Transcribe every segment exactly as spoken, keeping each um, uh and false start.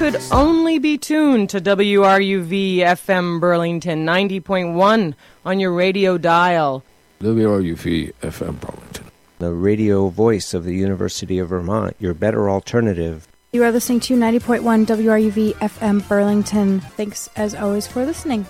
should only be tuned to W R U V F M Burlington ninety point one on your radio dial. W R U V F M Burlington, the radio voice of the University of Vermont, your better alternative. You are listening to ninety point one W R U V F M Burlington. Thanks, as always, for listening.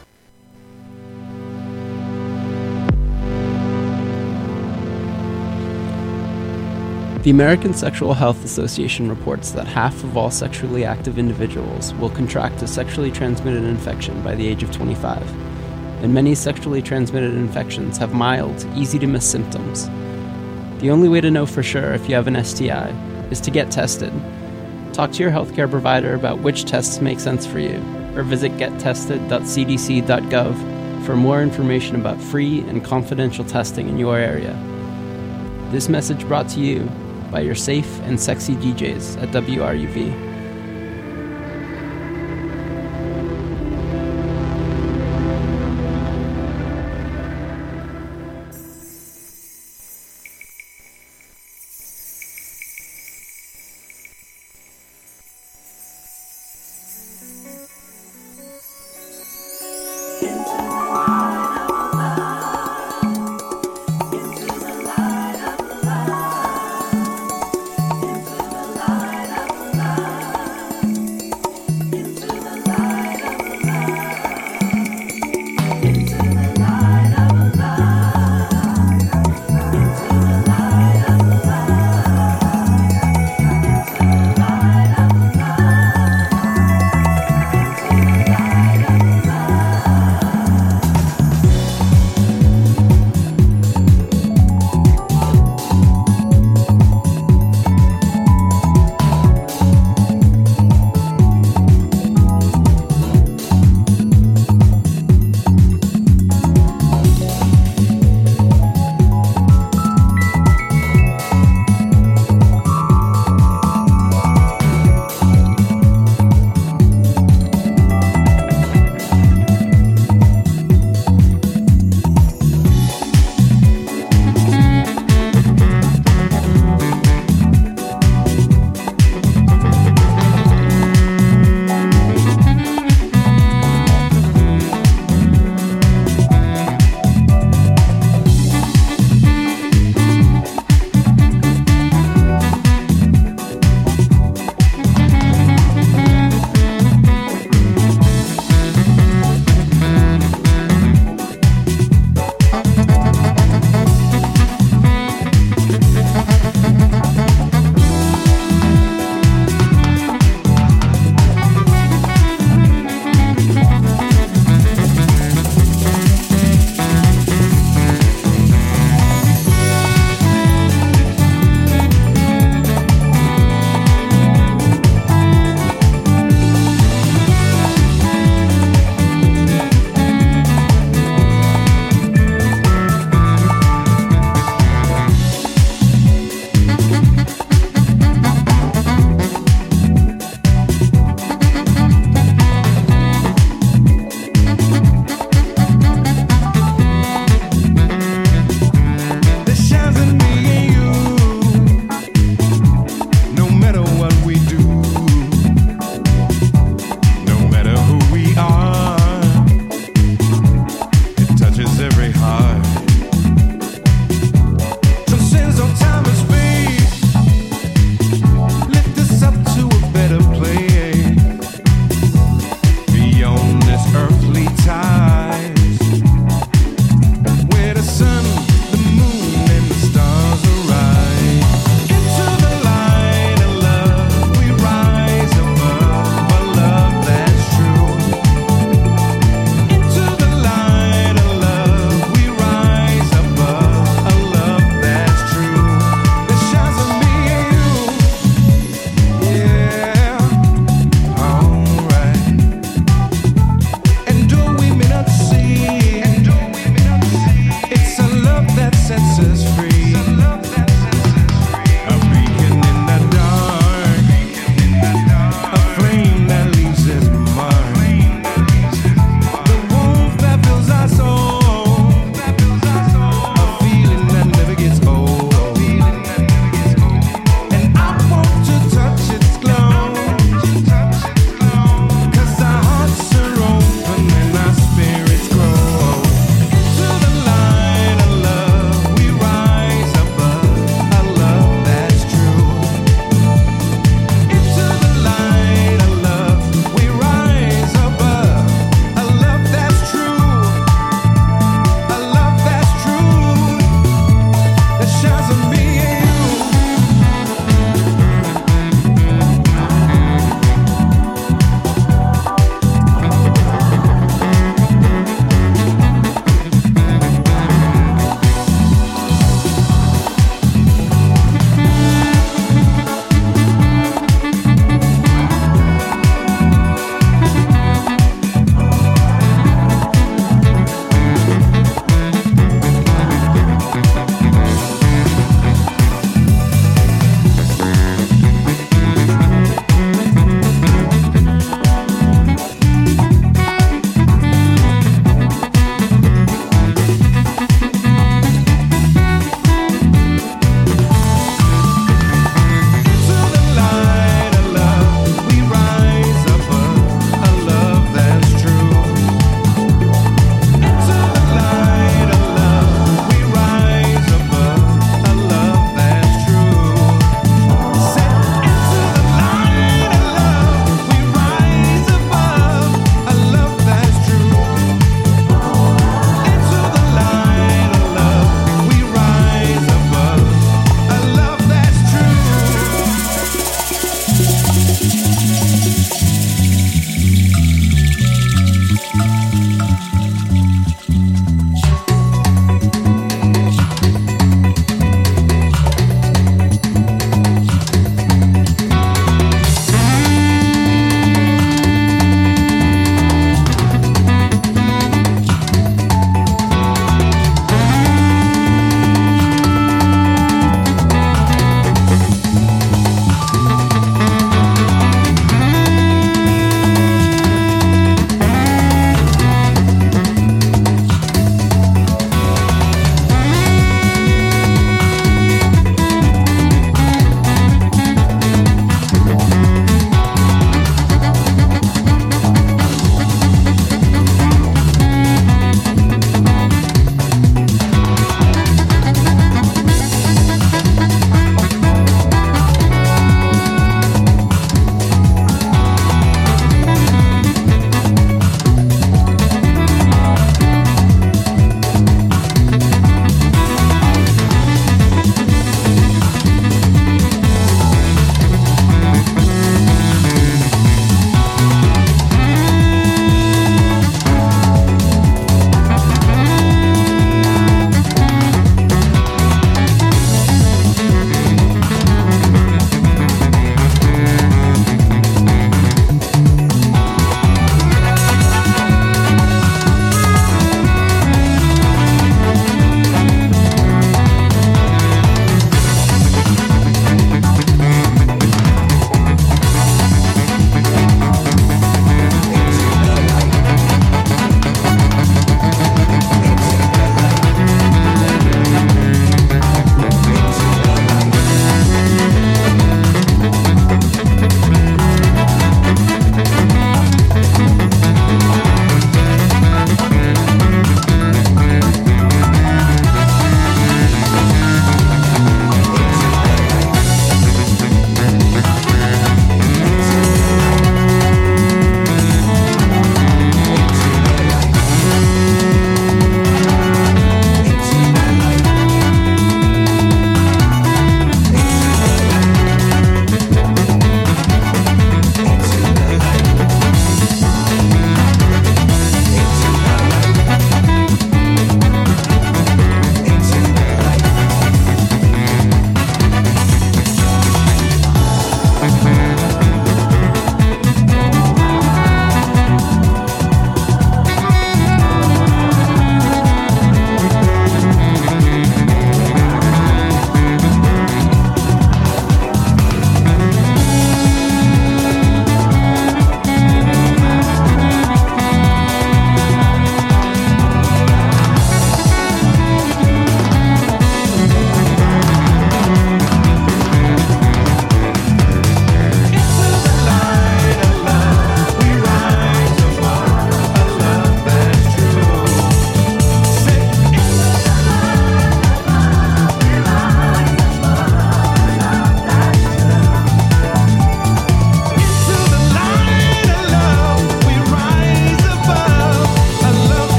The American Sexual Health Association reports that half of all sexually active individuals will contract a sexually transmitted infection by the age of twenty-five, and many sexually transmitted infections have mild, easy-to-miss symptoms. The only way to know for sure if you have an S T I is to get tested. Talk to your healthcare provider about which tests make sense for you, or visit get tested dot c d c dot gov for more information about free and confidential testing in your area. This message brought to you by your safe and sexy D Js at W R U V.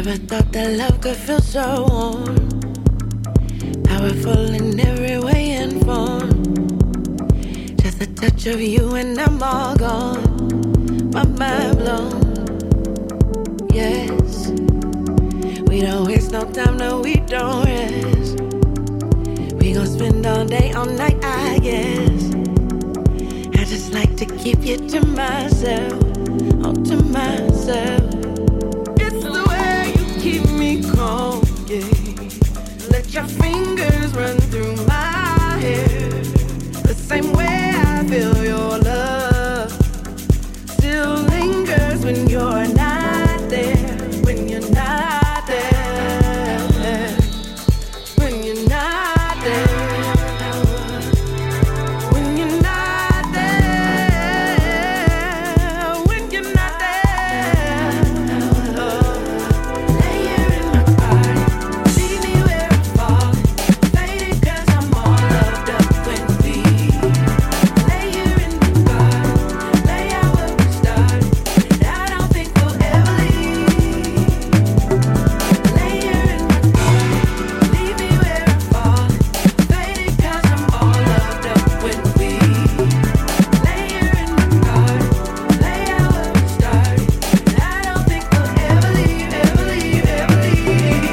Never thought that love could feel so warm, powerful in every way and form. Just a touch of you and I'm all gone, my mind blown. Yes, we don't waste no time, no we don't rest. We gon' spend all day, all night, I guess. I just like to keep you to myself, all to myself. It's the way you keep me calm, yeah. Let your fingers run through my hair. The same way I feel your love still lingers when you're not there, when you're not there, when you're not there, when you're not there, when you're not there. Lay here in my body, leave me where I'm falling, faded 'cause I'm all loved up when we lay here in my garden, lay out where we started. I don't think we'll ever leave. Lay here in my garden, leave me where I'm falling, faded 'cause I'm all loved up when we lay here in my garden, lay out where we started. I don't think we'll ever leave, ever leave, ever leave.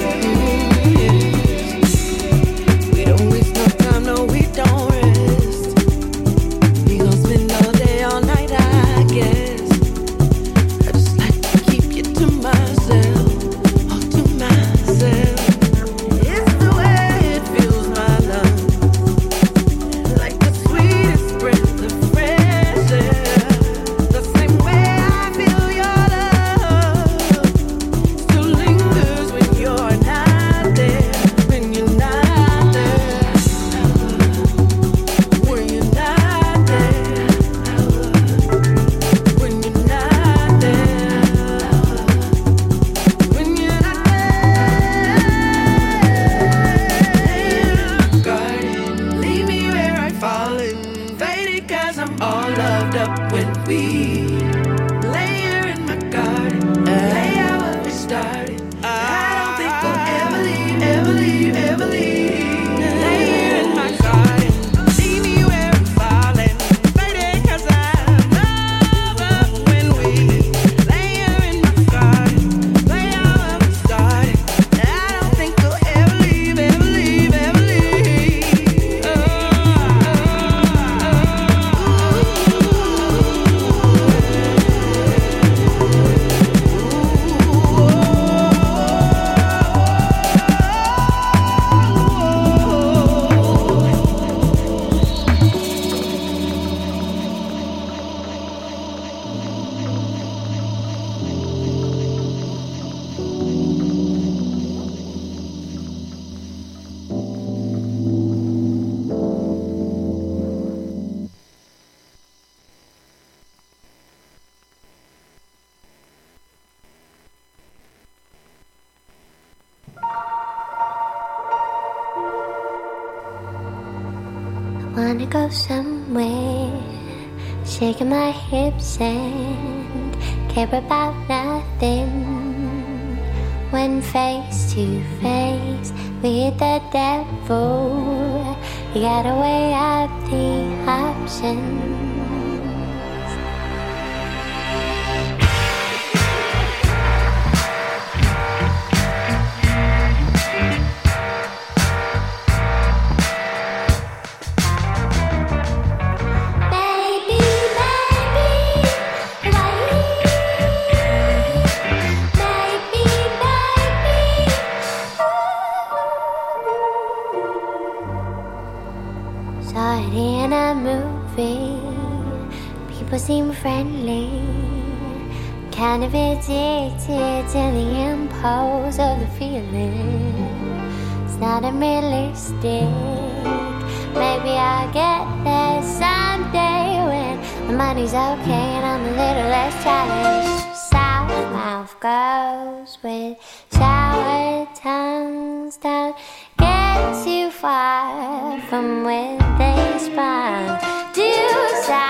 We don't waste no time, no we don't rest. We gon' spend all day, all night, I guess. I just like to keep you to myself, all to myself. It's the way it fills my lungs, like the sweetest breath of fresh air. The same way I feel your love still lingers when you're not there, when you're not there, when you're not there, when you're not there, when you're not there. Garden, leave me where I fall, invaded 'cause I'm all loved up when we lay here in my garden, lay out what we started. I don't think we'll ever leave, ever leave, ever leave. Lay here in my garden, leave me where I'm falling, faded 'cause I'm loved up when we lay here in my garden, lay out what we started. I don't think we'll ever leave, ever leave, ever leave. Oh, Wanna go somewhere, shaking my hips and care about nothing. When face to face with the devil, you gotta weigh up the options. Baby, baby, right. Baby, baby, ooh. Saw it in a movie. People seem friendly, kind of addicted to the impulse of the feeling. It's not unrealistic. Maybe I'll get there someday when my money's okay and I'm a little less challenged. South mouth goes with shower tongues. Don't get too far from where they spawn. Do south.